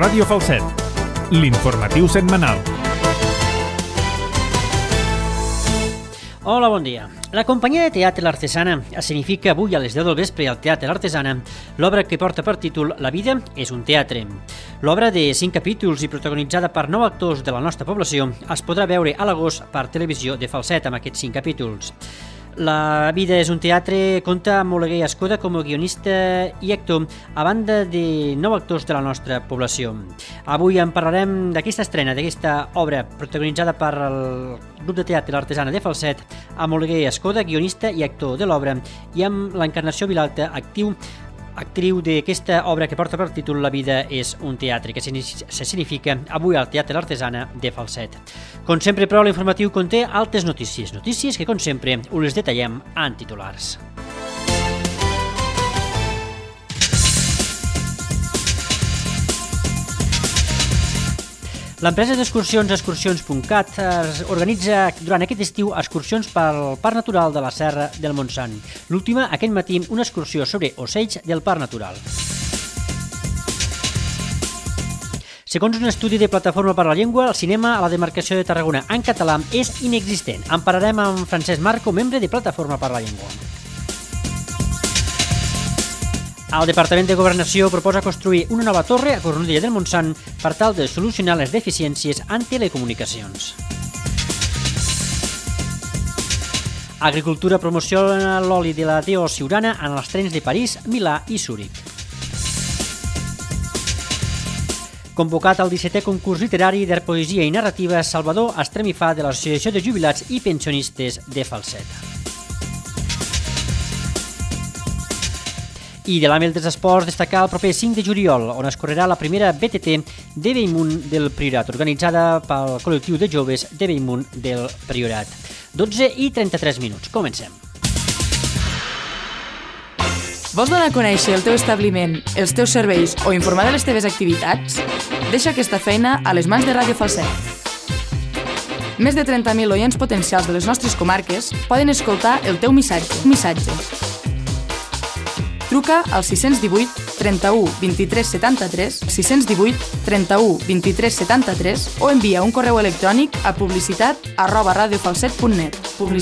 Ràdio Falset, l'informatiu setmanal. Hola, bon dia. La companyia de teatre L'Artesana escenifica avui a les 10 del vespre al Teatre L'Artesana l'obra que porta per títol La vida és un teatre. L'obra, de 5 capítols i protagonitzada per 9 actors de la nostra població, es podrà veure a l'agost per televisió de Falset amb aquests 5 capítols. La vida és un teatre compta amb Oleguer Escoda com a guionista i actor, a banda de 9 actors de la nostra població. Avui en parlarem d'aquesta estrena, d'aquesta obra protagonitzada per el grup de teatre L'Artesana de Falset, amb Oleguer Escoda, guionista i actor de l'obra, i amb l'Encarnació Vilalta, actriu d'aquesta obra que porta per títol La vida és un teatre, que se significa avui al Teatre L'Artesana de Falset. Com sempre, però, l'informatiu conté altres notícies que, com sempre, us les detallem en titulars. L'empresa d'excursions Excursions.cat organitza durant aquest estiu excursions pel Parc Natural de la Serra del Montsant. L'última, aquest matí, una excursió sobre ocells del Parc Natural. Segons un estudi de Plataforma per la Llengua, el cinema a la demarcació de Tarragona en català és inexistent. En parlarem amb Francesc Marco, membre de Plataforma per la Llengua. El Departament de Governació proposa construir una nova torre a Cornudella del Montsant per tal de solucionar les deficiències en telecomunicacions. Agricultura promociona l'oli de la DO Siurana en els trens de París, Milà i Zúrich. Convocat al 17è concurs literari de poesia i narrativa Salvador Estremifà de l'Associació de Jubilats i Pensionistes de Falset. I de l'àmbit dels esports, destacar el proper 5 de juliol, on es correrà la primera BTT de Bellmunt del Priorat, organitzada pel col·lectiu de joves de Bellmunt del Priorat. 12:33. Comencem. Vols donar a conèixer el teu establiment, els teus serveis o informar de les teves activitats? Deixa aquesta feina a les mans de Ràdio Falset. Més de 30.000 oients potencials de les nostres comarques poden escoltar el teu missatge. Truca al 618 31 23 73, 618 31 23 73 o envia un correu electrònic a publicitat@radiofalset.net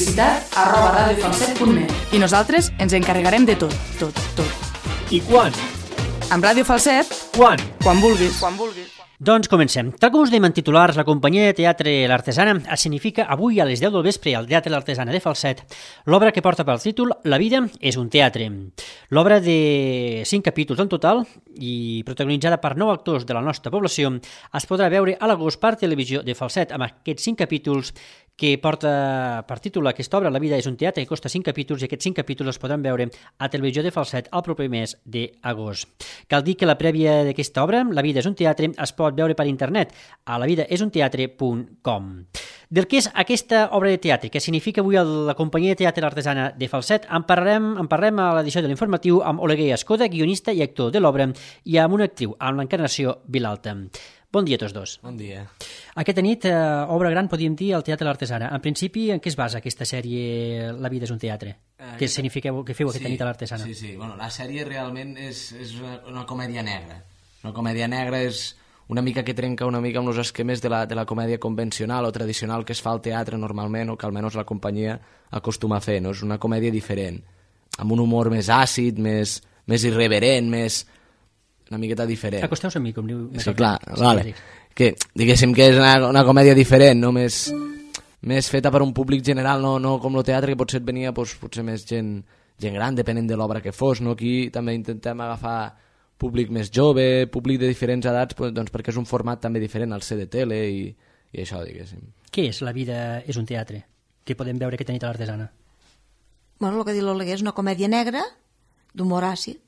i nosaltres ens encarregarem de tot. I quan? Amb Ràdio Falset, Quan? quan vulguis. Doncs comencem. Tal com us dèiem en titulars, la companyia de teatre L'Artesana escenifica avui a les 10 del vespre al Teatre L'Artesana de Falset l'obra que porta pel títol La vida és un teatre. L'obra, de 5 capítols en total i protagonitzada per 9 actors de la nostra població, es podrà veure a l'agost per televisió de Falset amb aquests 5 capítols que porta per títol aquesta obra. La vida és un teatre, que costa 5 capítols, i aquests 5 capítols es podran veure a televisió de Falset el proper mes d'agost. Cal dir que la prèvia d'aquesta obra, La vida és un teatre, es pot veure per internet a lavidaesunteatre.com. Del que és aquesta obra de teatre, que significa avui la companyia de teatre L'Artesana de Falset, en parlem a l'edició de l'informatiu amb Oleguer Escoda, guionista i actor de l'obra, i amb una actriu, amb l'Encarnació Vilalta. Bon dia a tots dos. Bon dia. Aquesta nit, obra gran, podríem dir, al Teatre L'Artesana. En principi, en què es basa aquesta sèrie La vida és un teatre? Què significa que feu aquesta nit a l'Artesana? Sí. Bueno, la sèrie realment és una comèdia negra. Una comèdia negra és una mica que trenca una mica amb els esquemes de la comèdia convencional o tradicional que es fa al teatre normalment, o que almenys la companyia acostuma a fer, no? És una comèdia diferent, amb un humor més àcid, més irreverent, més una miqueta diferent. Acosteu-vos a mi, com diu... Sí, clar, vale. Que diguéssim que és una comèdia diferent, no? Més feta per un públic general, no com el teatre, que potser venia potser més gent gran, depenent de l'obra que fos, no? Aquí també intentem agafar públic més jove, públic de diferents edats, doncs perquè és un format també diferent al ser de tele i això, diguéssim. Què és La vida és un teatre? Què podem veure aquesta nit a l'Artesana? Bueno, el que diu l'Oleguer és una comèdia negra d'humor àcid.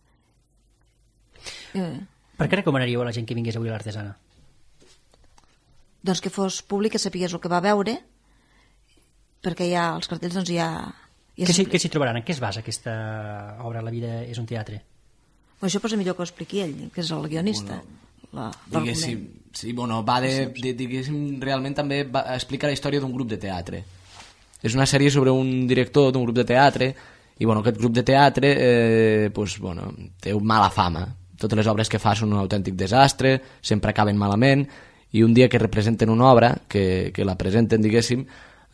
Per què recomanaríeu a la gent que vingués avui a l'Artesana? Doncs que fos públic, que sapigués el que va veure, perquè ja els cartells doncs ja Què s'hi trobaran? En què es basa aquesta obra La vida és un teatre? Això potser millor que ho expliqui ell, que és el guionista. Diguéssim, sí, bueno, va diguéssim, realment també explica la història d'un grup de teatre. És una sèrie sobre un director d'un grup de teatre, i bueno, aquest grup de teatre té mala fama, totes les obres que fa són un autèntic desastre, sempre acaben malament, i un dia que representen una obra, que la presenten, diguéssim,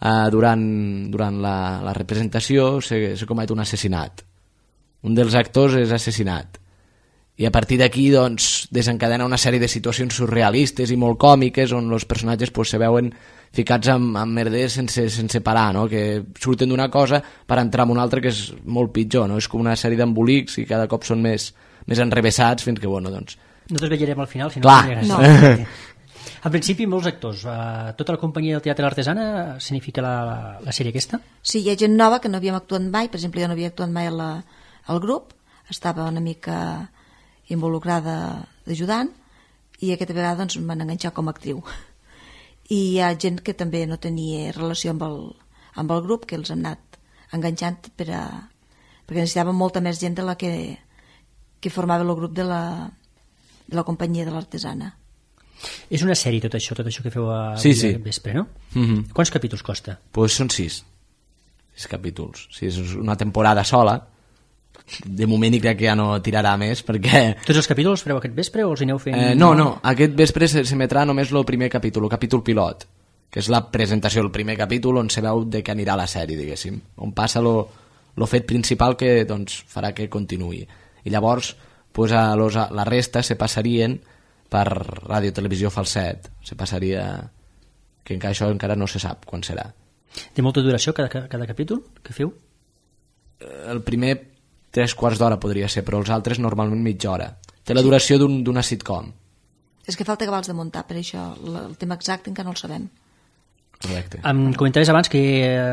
durant la representació se comet un assassinat. Un dels actors és assassinat. I a partir d'aquí doncs, desencadena una sèrie de situacions surrealistes i molt còmiques on els personatges se veuen ficats en merders sense parar, no? Que surten d'una cosa per entrar en una altra que és molt pitjor, no? És com una sèrie d'embolics i cada cop són més enrevessats fins que, bueno, doncs... No te'ls veiem al final, sinó Clar. que No. Al principi, molts actors. Tota la companyia del Teatre L'Artesana significa la sèrie aquesta? Sí, hi ha gent nova que no havíem actuat mai, per exemple, jo no havia actuat mai al grup, estava una mica involucrada d'ajudant, i aquesta vegada doncs, m'han enganxat com a actriu. I hi ha gent que també no tenia relació amb el grup, que els han anat enganxant perquè necessitàvem molta més gent de la que formava el grup de la companyia de l'Artesana. És una sèrie tot això que feu Sí. al vespre, no? Quants capítols costa? Pues són 6 capítols. Sí, és una temporada sola. De moment crec que ja no tirarà més perquè... Tots els capítols els fareu aquest vespre o els aneu fent... No, aquest vespre s'emetrà només el primer capítol, el capítol pilot, que és la presentació, el primer capítol on se veu de què anirà la sèrie, diguéssim, on passa lo fet principal que doncs, farà que continuï. I llavors pues, la resta se passarien per Ràdio Televisió Falset, se passaria... que això encara no se sap quan serà. De molta duració cada capítol que feu? El primer 3/4 d'hora podria ser, però els altres normalment mitja hora. Té la duració d'una sitcom. És que falta cabals de muntar, per això el tema exacte encara no el sabem. Correcte. Em comentaves abans que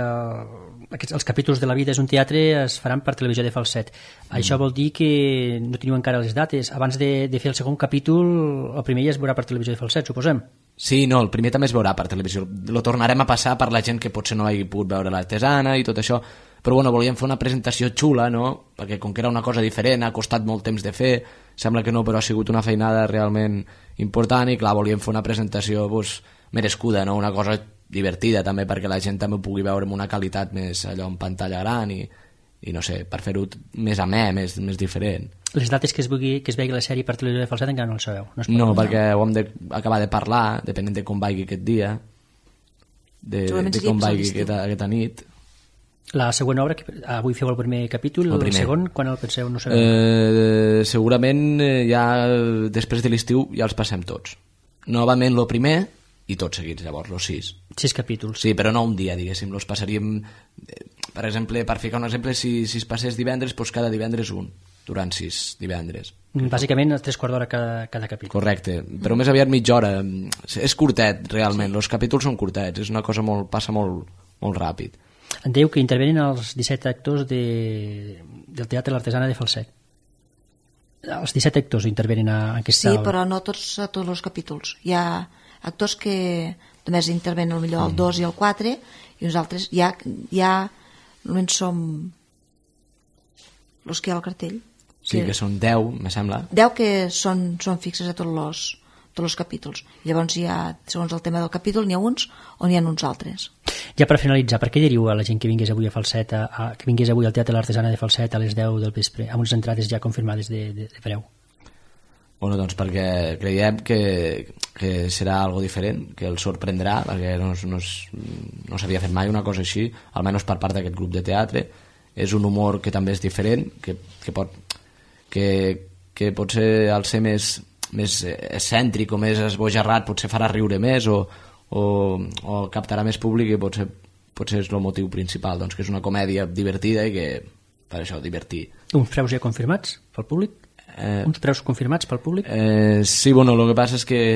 els capítols de La vida és un teatre es faran per Televisió de Falset. Això vol dir que no teniu encara les dates. Abans de fer el segon capítol, el primer ja es veurà per Televisió de Falset, suposem. Sí, no, el primer també es veurà per televisió. Lo tornarem a passar per la gent que potser no hagi pogut veure l'Artesana i tot això, però bueno, volíem fer una presentació xula, no? Perquè com que era una cosa diferent, ha costat molt temps de fer, sembla que no, però ha sigut una feinada realment important i clar, volíem fer una presentació pues, merescuda, no? Una cosa divertida també perquè la gent també ho pugui veure amb una qualitat més allò en pantalla gran i no sé, per fer-ho més amè, més diferent. Les dates que es vegi la sèrie per Televisió de Falset encara no el sabeu? No, perquè ho hem d'acabar de parlar, depenent de com vagi aquest dia, de com vagi aquesta nit. La següent obra, avui feu el primer capítol, el segon, quan el penseu? No sabeu? Segurament ja després de l'estiu ja els passem tots. Novament el primer i tots seguits, llavors, els 6. 6 capítols. Sí, però no un dia, diguéssim, els passaríem... Per exemple, per ficar un exemple, si es passés divendres, doncs cada divendres un, durant 6 divendres. Bàsicament, 3/4 d'hora cada capítol. Correcte, però més aviat mitja hora. És curtet, realment, els capítols són curtets, és una cosa passa molt ràpid. Em dèieu que intervenen els 17 actors del Teatre L'Artesana de Falset. Els 17 actors intervenen a aquesta obra. Sí, però no tots a tots els capítols. Hi ha actors que només intervenen millor el 2 i el 4 i nosaltres ja només som els que hi ha al cartell. Sí, que són 10, me sembla. 10 que són fixes a tots els capítols. Llavors hi ha, segons el tema del capítol, n'hi ha uns o n'hi ha uns altres. Ja per finalitzar, per què diríeu a la gent que vingués avui a Falset, que vingués avui al Teatre L'Artesana de Falset a les 10 del vespre, amb unes entrades ja confirmades de preu? Bueno, doncs perquè creiem que serà algo diferent, que el sorprendrà, perquè no s'havia fet mai una cosa així, almenys per part d'aquest grup de teatre. És un humor que també és diferent, que potser al ser més excèntric o més esbojarrat potser farà riure més o captarà més públic i potser és el motiu principal, doncs que és una comèdia divertida i que per això divertir. Uns preus ja confirmats pel públic? Uns preus confirmats pel públic? Sí, bueno, el que passa és que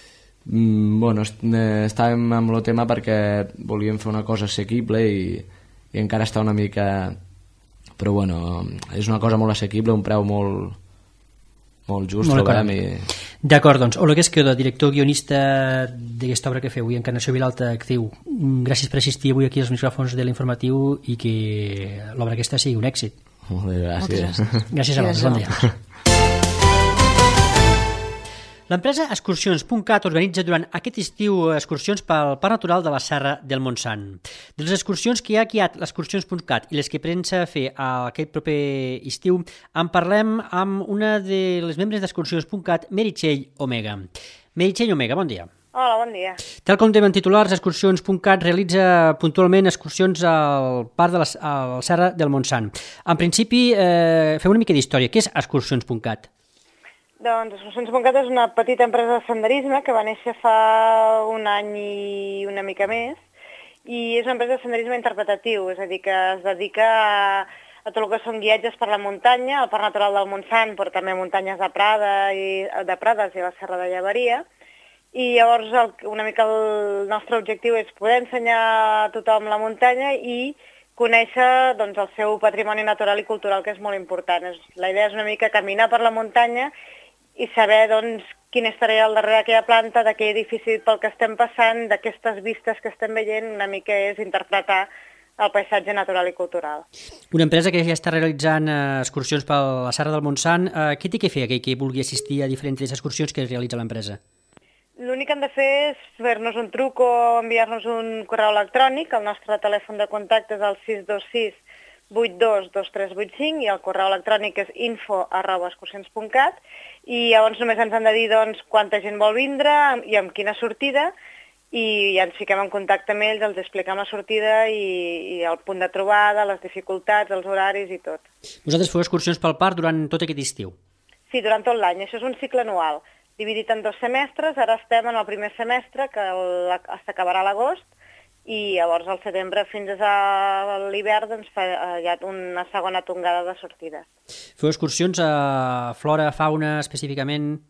estàvem amb el tema perquè volíem fer una cosa assequible i encara està una mica... Però bueno, és una cosa molt assequible, un preu molt just, trobem. D'acord, doncs, Oleguer Esquioda, director guionista d'aquesta obra que feu, i Encarnació Vilalta, actriu. Gràcies per assistir avui aquí als micròfons de l'Informatiu i que l'obra aquesta sigui un èxit. Molt bé, gràcies. Gràcies a vosaltres, bon dia. L'empresa Excursions.cat organitza durant aquest estiu excursions pel Parc Natural de la Serra del Montsant. De les excursions que hi ha aquí a l'Excursions.cat i les que pensa fer aquest proper estiu, en parlem amb una de les membres d'Excursions.cat, Meritxell Omega. Meritxell Omega, bon dia. Hola, bon dia. Tal com diuen titulars, Excursions.cat realitza puntualment excursions al Parc de la Serra del Montsant. En principi, feu una mica d'història. Què és Excursions.cat? Doncs Excursions.cat és una petita empresa de senderisme que va néixer fa un any i una mica més i és una empresa de senderisme interpretatiu, és a dir, que es dedica a tot el que són guiatges per la muntanya, al Parc Natural del Montsant, però també muntanyes de Prades i la Serra de Llevaria. I llavors una mica el nostre objectiu és poder ensenyar a tothom la muntanya i conèixer doncs, el seu patrimoni natural i cultural, que és molt important. La idea és una mica caminar per la muntanya i saber doncs, quin estaria al darrere d'aquella planta, d'aquell edifici pel que estem passant, d'aquestes vistes que estem veient, una mica és interpretar el paisatge natural i cultural. Una empresa que ja està realitzant excursions per la Serra del Montsant. Què té que fer aquell que vulgui assistir a diferents excursions que realitza l'empresa? L'únic que han de fer és fer-nos un truc o enviar-nos un correu electrònic. El nostre telèfon de contacte és el 626 822385 i el correu electrònic és info@excursions.cat i llavors només ens han de dir doncs, quanta gent vol vindre i amb quina sortida i ja ens fiquem en contacte amb ells, els expliquem la sortida i el punt de trobada, les dificultats, els horaris i tot. Vosaltres feu excursions pel parc durant tot aquest estiu? Sí, durant tot l'any. Això és un cicle anual, dividit en 2 semestres. Ara estem en el primer semestre, que s'acabarà a l'agost, i llavors al setembre fins a l'hivern doncs, hi ha una segona tongada de sortides. Feu excursions a flora, fauna, específicament?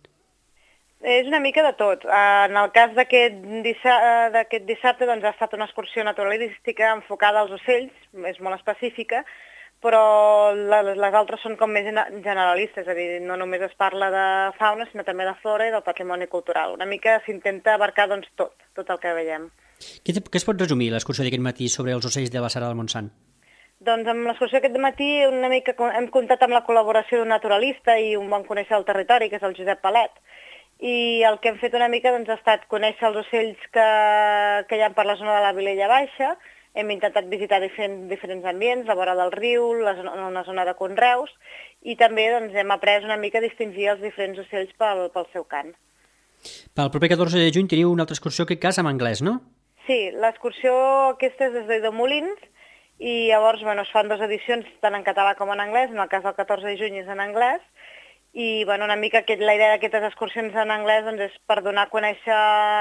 És una mica de tot. En el cas d'aquest dissabte doncs, ha estat una excursió naturalística enfocada als ocells, és molt específica, però les altres són com més generalistes, és a dir, no només es parla de fauna, sinó també de flora i del patrimoni cultural. Una mica s'intenta abarcar doncs, tot el que veiem. Què es pot resumir l'excursió d'aquest matí sobre els ocells de la Serra del Montsant? Doncs amb l'excursió d'aquest matí una mica hem comptat amb la col·laboració d'un naturalista i un bon conèixer del territori, que és el Josep Palet. I el que hem fet una mica doncs, ha estat conèixer els ocells que hi ha per la zona de la Vilella Baixa. Hem intentat visitar diferents ambients, la vora del riu, una zona de conreus, i també doncs, hem après una mica a distingir els diferents ocells pel seu cant. Pel proper 14 de juny teniu una altra excursió, en aquest cas, en anglès, no? Sí, l'excursió aquesta és des de Molins i llavors es fan 2 edicions tant en català com en anglès. En el cas del 14 de juny és en anglès i una mica la idea d'aquestes excursions en anglès doncs, és per donar a conèixer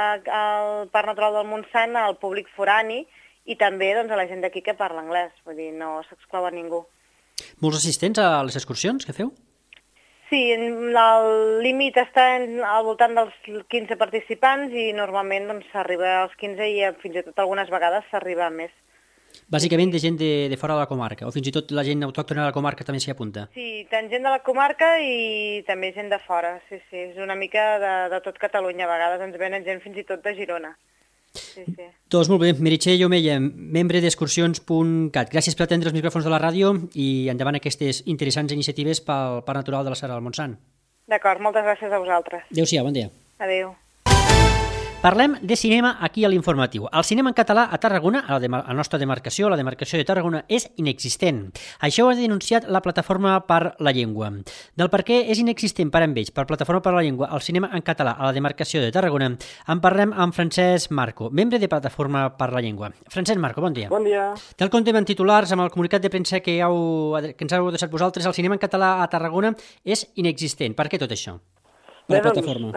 el Parc Natural del Montsant al públic forani i també doncs, a la gent d'aquí que parla anglès, vull dir, no s'exclou a ningú. Molts assistents a les excursions que feu? Sí, el límit està al voltant dels 15 participants i normalment doncs, s'arriba als 15 i fins i tot algunes vegades s'arriba a més. Bàsicament de gent de fora de la comarca, o fins i tot la gent autòctona de la comarca també s'hi apunta? Sí, tant gent de la comarca i també gent de fora, sí, és una mica de tot Catalunya, a vegades ens venen gent fins i tot de Girona. Sí. Doncs molt bé, Meritxell Omella, membre d'Excursions.cat. Gràcies per atendre els micròfons de la ràdio i endavant aquestes interessants iniciatives pel Parc Natural de la Serra del Montsant. D'acord, moltes gràcies a vosaltres. Adéu-siau, bon dia. Adéu. Parlem de cinema aquí a l'Informatiu. El cinema en català a Tarragona, a la nostra demarcació, la demarcació de Tarragona, és inexistent. Això ho ha denunciat la Plataforma per la Llengua. Del per què és inexistent per amb ells, per Plataforma per la Llengua, el cinema en català a la demarcació de Tarragona, en parlem amb Francesc Marco, membre de Plataforma per la Llengua. Francesc Marco, bon dia. Bon dia. Tal com en titulars, amb el comunicat de premsa que ens heu deixat vosaltres, el cinema en català a Tarragona és inexistent. Per què tot això? Per la Plataforma.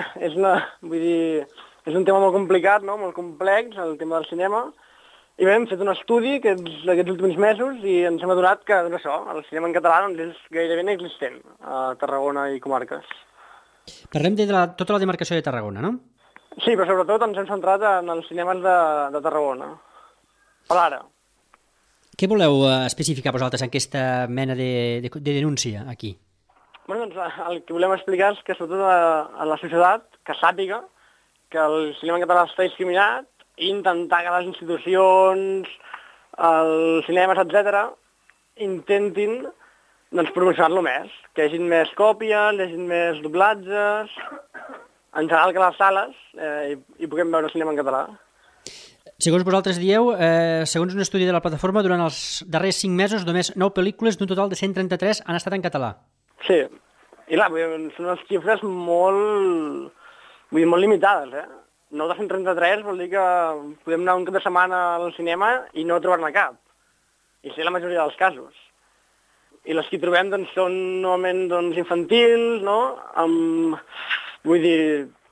És un tema molt complicat, no? Molt complex, el tema del cinema. I bé, hem fet un estudi d'aquests últims mesos i ens hem adonat que doncs això, el cinema en català doncs, és gairebé inexistent a Tarragona i comarques. Parlem de tota la demarcació de Tarragona, no? Sí, però sobretot ens hem centrat en els cinemes de Tarragona. Per ara. Què voleu especificar vosaltres en aquesta mena de denúncia aquí? Bueno, doncs el que volem explicar és que sobretot a la societat que sàpiga que el cinema en català està discriminat i intentar que les institucions, els cinemes, etc., intentin doncs, promocionar-lo més, que hi hagi més còpies, hi hagi més doblatges, en general que les sales hi puguem veure cinema en català. Segons vosaltres dieu, segons un estudi de la plataforma, durant els darrers 5 mesos només 9 pel·lícules d'un total de 133 han estat en català. Sí, i clar, són unes xifres molt limitades, 9 de 133 vol dir que podem anar un cap de setmana al cinema i no trobar-ne cap. I sí, la majoria dels casos. I les que hi trobem doncs, són normalment infantils, no? Vull dir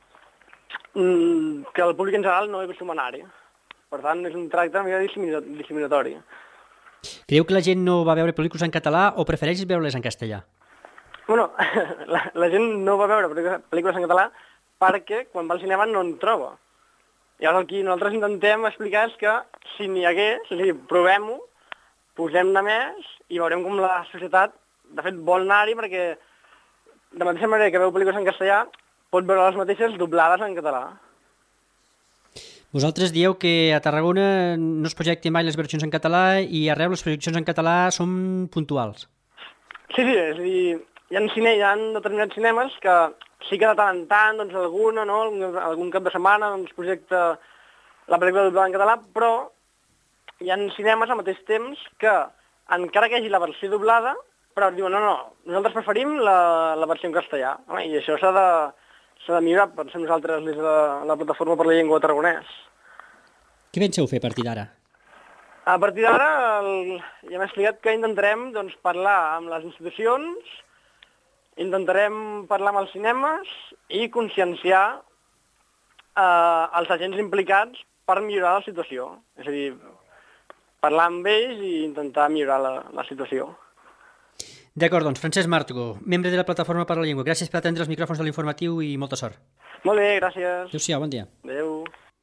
que el públic en general no hi acostuma a anar-hi. Per tant, és un tracte una mica discriminatori. Creieu que la gent no va veure pel·lícules en català o prefereix veure-les en castellà? Bueno, la gent no va veure pel·lícules en català perquè quan va al cinema no en troba. Llavors el que nosaltres intentem explicar és que si n'hi hagués, és a dir, provem-ho, posem-ne més i veurem com la societat, de fet, vol anar-hi perquè de mateixa manera que veu pel·lícules en castellà pot veure les mateixes doblades en català. Vosaltres dieu que a Tarragona no es projecten mai les versions en català i arreu les projeccions en català són puntuals. Sí, és a dir, hi ha determinats cinemes que sí que de tant en tant, doncs alguna, no? Algun cap de setmana doncs, projecta la pel·lícula doblada en català, però hi ha cinemes al mateix temps que, encara que hi hagi la versió doblada, però diuen, no, nosaltres preferim la versió en castellà. I això s'ha de millorar, pensem nosaltres, des de la Plataforma per la Llengua Tarragonès. Què penseu fer a partir d'ara? A partir d'ara, ja m'he explicat que intentarem parlar amb les institucions, intentarem parlar amb els cinemes i conscienciar els agents implicats per millorar la situació. És a dir, parlar amb ells i intentar millorar la situació. D'acord, doncs, Francesc Martgo, membre de la Plataforma per la Llengua. Gràcies per atendre els micròfons de l'informatiu i molta sort. Molt bé, gràcies. Adéu-siau, bon dia. Adéu.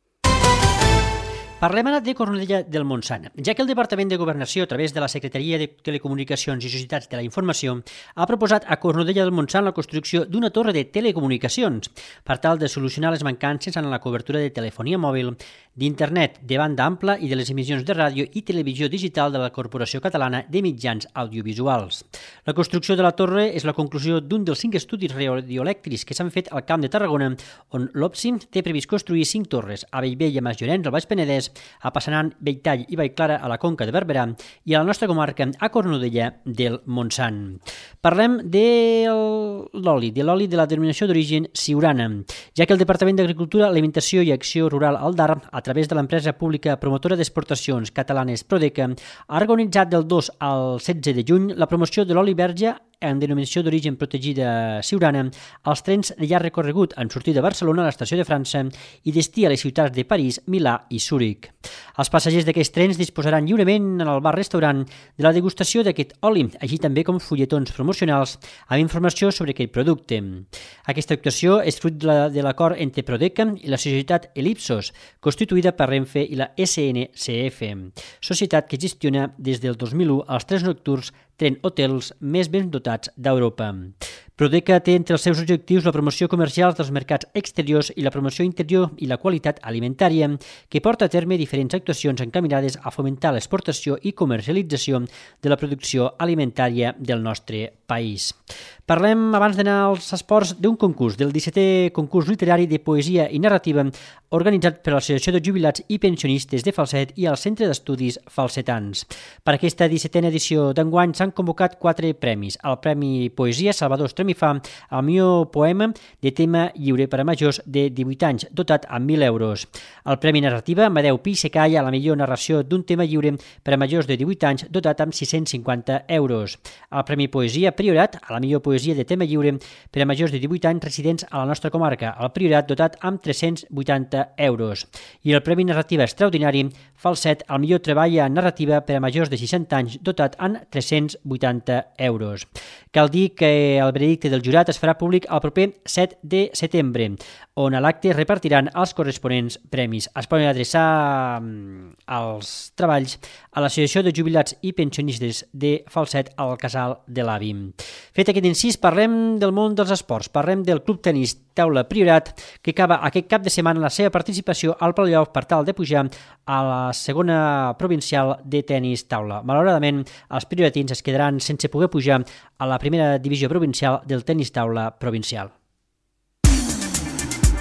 Parlem ara de Cornudella del Montsant, ja que el Departament de Governació, a través de la Secretaria de Telecomunicacions i Societats de la Informació, ha proposat a Cornudella del Montsant la construcció d'una torre de telecomunicacions per tal de solucionar les mancances en la cobertura de telefonia mòbil, d'internet de banda ampla i de les emissions de ràdio i televisió digital de la Corporació Catalana de Mitjans Audiovisuals. La construcció de la torre és la conclusió d'un dels 5 estudis radioelèctrics que s'han fet al Camp de Tarragona, on l'OPSI té previst construir 5 torres a Bellvei, a Masllorens, al Baix Penedès, a Passanant, Belltall i Vallclara, a la Conca de Barberà, i a la nostra comarca, a Cornudella del Montsant. Parlem de l'oli de la denominació d'origen Siurana, ja que el Departament d'Agricultura, Alimentació i Acció Rural Aldar, a través de l'empresa pública promotora d'exportacions catalanes Prodeca, ha organitzat del 2 al 16 de juny la promoció de l'oli verge en denominació d'origen protegida Siurana als trens de llarg recorregut en sortida de Barcelona a l'estació de França i destí a les ciutats de París, Milà i Zúrich. Els passatgers d'aquests trens disposaran lliurement en el bar-restaurant de la degustació d'aquest oli, així també com fulletons promocionals amb informació sobre aquest producte. Aquesta actuació és fruit de l'acord entre Prodeca i la societat Elipsos, constituïda per Renfe i la SNCF, societat que gestiona des del 2001 els trens nocturns tren hotels més ben dotats d'Europa. Prodeca té entre els seus objectius la promoció comercial dels mercats exteriors i la promoció interior i la qualitat alimentària, que porta a terme diferents actuacions encaminades a fomentar l'exportació i comercialització de la producció alimentària del nostre país. Parlem, abans d'anar als esports, d'un concurs, del 17è concurs literari de poesia i narrativa organitzat per l'Associació de Jubilats i Pensionistes de Falset i el Centre d'Estudis Falsetans. Per aquesta 17a edició d'enguany s'han convocat 4 premis. El Premi Poesia Salvador Estremifà, el millor poema de tema lliure per a majors de 18 anys, dotat amb 1.000 euros. El Premi Narrativa Amadeu Pi Secalla, la millor narració d'un tema lliure per a majors de 18 anys, dotat amb 650 euros. El Premi Poesia Priorat, a la millor poesia de tema lliure per a majors de 18 anys residents a la nostra comarca, el Priorat, dotat amb 380 euros. I el Premi Narrativa Extraordinari Falset, el millor treball en narrativa per a majors de 60 anys, dotat amb 380 euros. Cal dir que el veredicte del jurat es farà públic el proper 7 de setembre, on a l'acte repartiran els corresponents premis. Es poden adreçar els treballs a l'Associació de Jubilats i Pensionistes de Falset al Casal de l'Avi. Fet aquest incís, parlem del món dels esports. Parlem del Club Tenis Taula Priorat, que acaba aquest cap de setmana la seva participació al playoff per tal de pujar a la segona provincial de tenis taula. Malauradament, els prioratins es quedaran sense poder pujar a la primera divisió provincial del tenis taula provincial.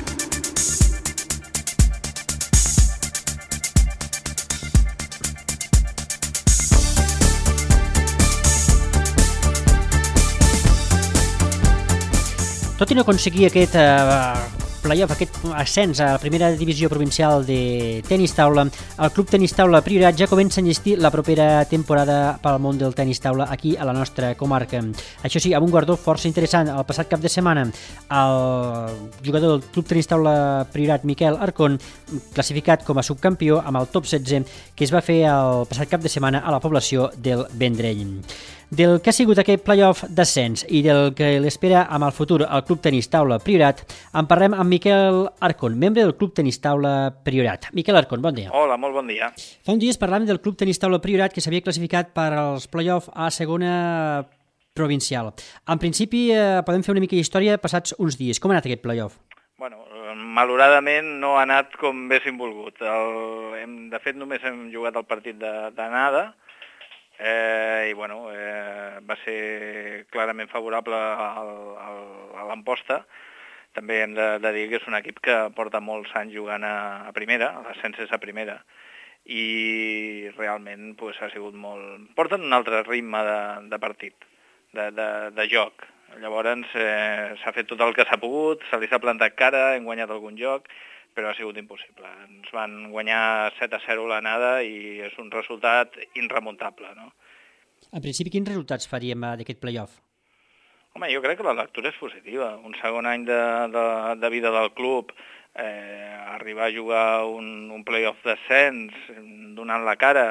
Tot i no aconseguir aquest playoff, aquest ascens a la primera divisió provincial de tenis taula, el Club Tenis Taula Priorat ja comença a enllestir la propera temporada pel món del tenis taula aquí a la nostra comarca. Això sí, amb un guardó força interessant. El passat cap de setmana, el jugador del Club Tenis Taula Priorat, Miquel Arcón, classificat com a subcampió amb el top 16 que es va fer el passat cap de setmana a la població del Vendrell. Del que ha sigut aquest playoff d'ascens i del que l'espera amb el futur al Club Tenis Taula Priorat, en parlem amb Miquel Arcón, membre del Club Tenis Taula Priorat. Miquel Arcón, bon dia. Hola, molt bon dia. Fa uns dies parlàvem del Club Tenis Taula Priorat que s'havia classificat per als playoff a segona provincial. En principi, podem fer una mica d'història passats uns dies. Com ha anat aquest playoff? Bueno, malauradament no ha anat com haguéssim volgut. De fet, només hem jugat el partit d'anada, i bueno, va ser clarament favorable a l'Amposta. També hem de dir que és un equip que porta molts anys jugant a primera, a l'ascens és a primera, i realment pues, ha sigut molt... Porten un altre ritme de partit, de joc. Llavors s'ha fet tot el que s'ha pogut, se li s'ha plantat cara, hem guanyat algun joc, però ha sigut impossible. Ens van guanyar 7-0 l'anada i és un resultat irremuntable, no? En principi, quins resultats faríem d'aquest playoff? Home, jo crec que la lectura és positiva. Un segon any de vida del club, arribar a jugar un playoff d'ascens, donant la cara,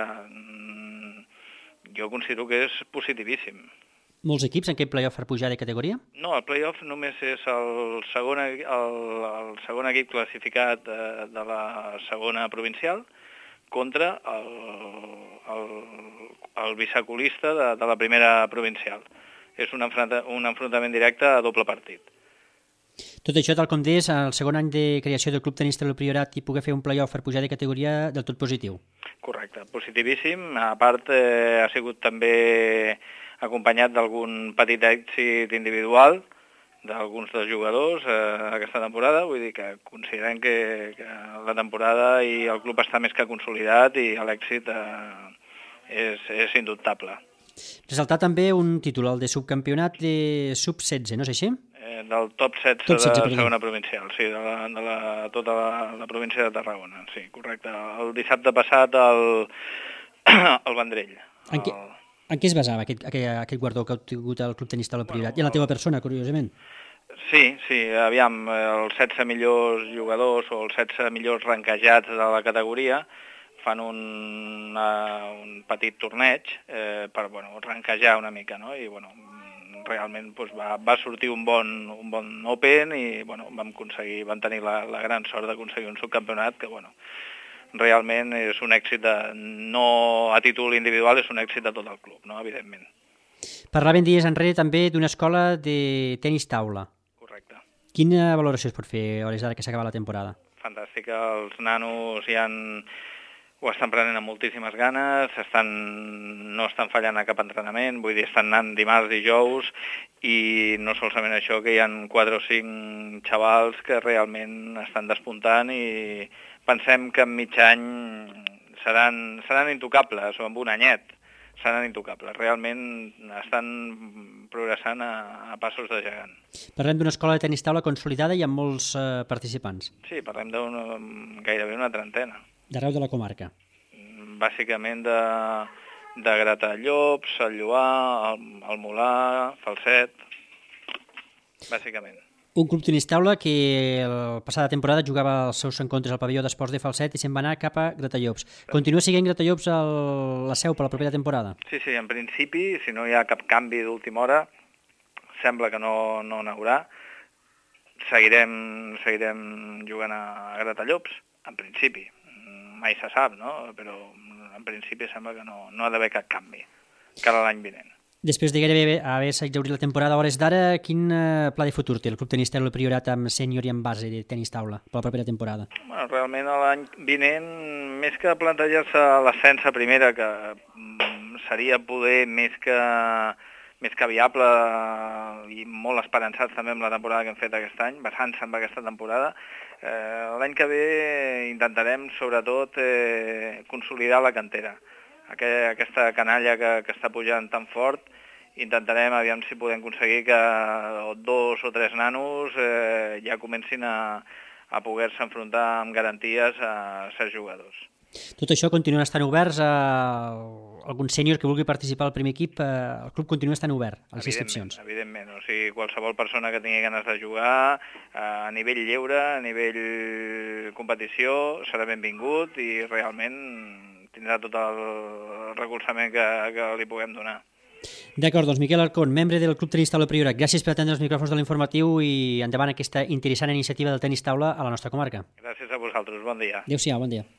jo considero que és positivíssim. Molts equips en aquest playoff per pujar de categoria? No, el playoff només és el segon equip classificat de la segona provincial contra el vicecolista de la primera provincial. És un enfrontament directe a doble partit. Tot això, tal com deies, el segon any de creació del Club Tenis Taula Priorat i poder fer un playoff per pujar de categoria del tot positiu. Correcte, positivíssim. A part, ha sigut també acompanyat d'algun petit èxit individual d'alguns dels jugadors aquesta temporada. Vull dir que considerem que la temporada i el club està més que consolidat i l'èxit és indubtable. Resaltar també un títol, el de subcampionat de sub-16, no és així? Del top 16 de la segona provincial, sí, de tota la província de Tarragona, sí, correcte. El dissabte passat al Vendrell. En què es basava aquest guardó que ha obtingut el Club Tenis Taula Priorat? I en la teva persona, curiosament? Sí, aviam, els 16 millors jugadors o els 16 millors ranquejats de la categoria fan un petit torneig per ranquejar una mica, no? I realment va sortir un bon Open i vam tenir la gran sort d'aconseguir un subcampionat que realment és un èxit no a títol individual, és un èxit de tot el club, no? Evidentment. Parlàvem dies enrere també d'una escola de tenis taula. Correcte. Quina valoració es pot fer a hores d'ara que s'acaba la temporada? Fantàstica, els nanos ho estan prenent amb moltíssimes ganes, no estan fallant a cap entrenament, vull dir, estan anant dimarts i dijous, i no solament això, que hi ha 4 o 5 xavals que realment estan despuntant i pensem que en mig any seran intocables, o en un anyet seran intocables. Realment estan progressant a passos de gegant. Parlem d'una escola de tenis taula consolidada i amb molts participants. Sí, parlem gairebé una trentena. D'arreu de la comarca. Bàsicament de Gratallops, el Lloar, el Molar, Falset, bàsicament. Un club tenis taula que la passada temporada jugava els seus encontres al pavelló d'esports de Falset i se'n va anar cap a Gratallops. Continua sent Gratallops la seu per la propera temporada? Sí, en principi, si no hi ha cap canvi d'última hora, sembla que no n'haurà. Seguirem jugant a Gratallops, en principi. Mai se sap, no? Però en principi sembla que no ha d'haver cap canvi, cara a l'any vinent. Després de gairebé haver exhaurit la temporada a hores d'ara, quin pla de futur té el Club Tenis Taula Priorat amb sènior i amb base de tenis taula per la propera temporada? Realment l'any vinent, més que plantejar-se l'ascens a primera, que seria poder més que viable i molt esperançats també amb la temporada que hem fet aquest any, basant-se en aquesta temporada, l'any que ve intentarem sobretot consolidar la cantera. Aquesta canalla que està pujant tan fort intentarem, aviam si podem aconseguir que 2 o 3 nanos ja comencin a poder-se enfrontar amb garanties a certs jugadors. Tot això continua estant oberts a algun sènior que vulgui participar al primer equip, el club continua estant obert a les inscripcions. Evidentment, o sigui, qualsevol persona que tingui ganes de jugar a nivell lleure, a nivell competició, serà benvingut i realment tindrà tot el recolzament que li puguem donar. D'acord, doncs Miquel Arcón, membre del Club Tenis Taula Priorat, gràcies per atendre els micròfons de l'informatiu i endavant aquesta interessant iniciativa del tenis taula a la nostra comarca. Gràcies a vosaltres, bon dia. Adéu-siau, bon dia.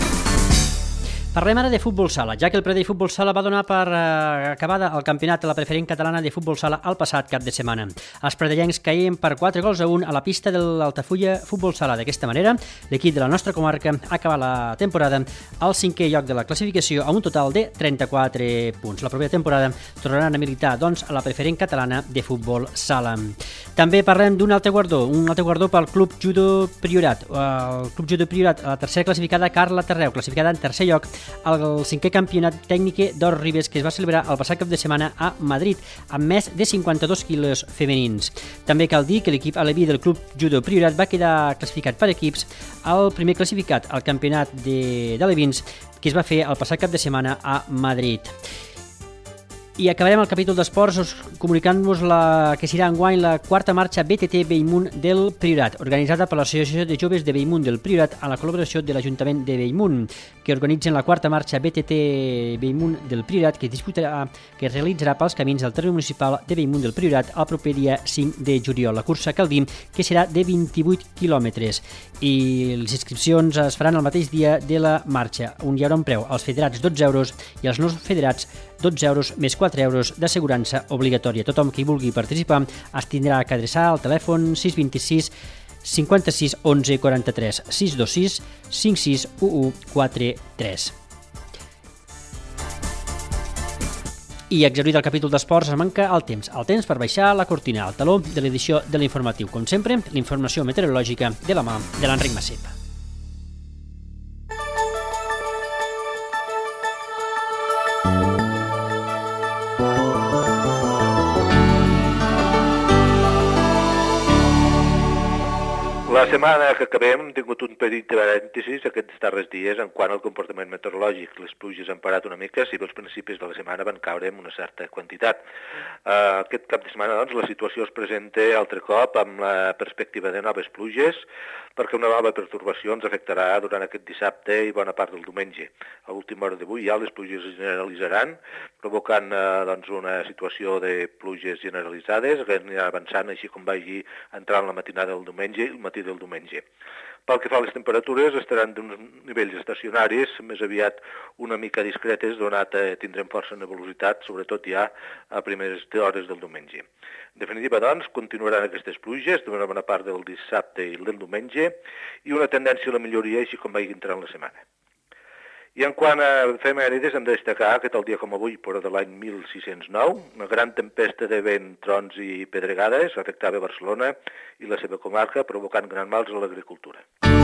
Parlem ara de futbol sala, ja que el Pradell Futbol Sala va donar per acabada el campionat de la preferent catalana de futbol sala el passat cap de setmana. Els pradellencs caien per 4-1 a la pista de l'Altafulla Futbol Sala. D'aquesta manera, l'equip de la nostra comarca ha acabat la temporada al 5è lloc de la classificació amb un total de 34 punts. La propera temporada tornaran a militar doncs, a la preferent catalana de futbol sala. També parlem d'un altre guardó pel Club Judo Priorat. El Club Judo Priorat, la tercera classificada, Carla Terreu, classificada en tercer lloc al 5è campionat tècnic d'Or Ribes que es va celebrar el passat cap de setmana a Madrid amb més de 52 quilos femenins. També cal dir que l'equip aleví del Club Judo Priorat va quedar classificat per equips al primer classificat al campionat d'alevins que es va fer el passat cap de setmana a Madrid. I acabarem el capítol d'esports comunicant-vos que serà enguany la quarta marxa BTT Bellmunt del Priorat, organitzada per l'Associació de Joves de Bellmunt del Priorat a la col·laboració de l'Ajuntament de Bellmunt, que organitzen la quarta marxa BTT Bellmunt del Priorat que es realitzarà pels camins del terme municipal de Bellmunt del Priorat el proper dia 5 de juliol. La cursa cal dir que serà de 28 quilòmetres i les inscripcions es faran el mateix dia de la marxa, on hi haurà un preu als federats 12 euros i als no federats 12 euros més 4 euros d'assegurança obligatòria. Tothom que hi vulgui participar es tindrà que adreçar al telèfon 626 56 11 43 626 56 11 43. I exhaurit el capítol d'esports es manca el temps per baixar la cortina, al taló de l'edició de l'informatiu. Com sempre, l'informació meteorològica de la mà de l'Enric Massip. La setmana que acabem hem tingut un petit parèntesis aquests darrers dies en quant al comportament meteorològic. Les pluges han parat una mica, si bé els principis de la setmana van caure amb una certa quantitat. Aquest cap de setmana, doncs, la situació es presenta altre cop amb la perspectiva de noves pluges, perquè una nova pertorbació ens afectarà durant aquest dissabte i bona part del diumenge. A l'última hora d'avui ja les pluges es generalitzaran, provocant doncs, una situació de pluges generalitzades, que anirà avançant així com vagi entrant la matinada del diumenge i el matí del diumenge. Pel que fa a les temperatures, estaran d'uns nivells estacionaris, més aviat una mica discretes, donat tindrem força nebulositat, sobretot ja a primeres hores del diumenge. En definitiva, doncs, continuaran aquestes pluges d'una bona part del dissabte i del diumenge i una tendència a la milloria així com vagi entrant la setmana. I en quant a efemèrides, hem de destacar que tal dia com avui, però de l'any 1609, una gran tempesta de vent, trons i pedregades afectava Barcelona i la seva comarca, provocant grans mals a l'agricultura.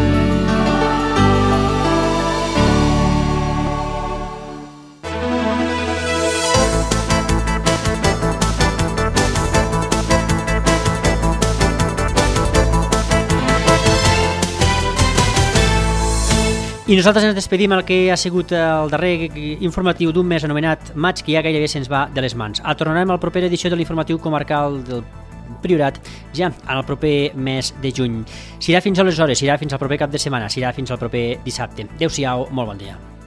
I nosaltres ens despedim el que ha sigut el darrer informatiu d'un mes anomenat maig, que ja gairebé se'ns va de les mans. Tornarem a la propera edició de l'informatiu comarcal del Priorat ja en el proper mes de juny. Serà fins aleshores, serà fins al proper cap de setmana, serà fins al proper dissabte. Adéu-siau, molt bon dia.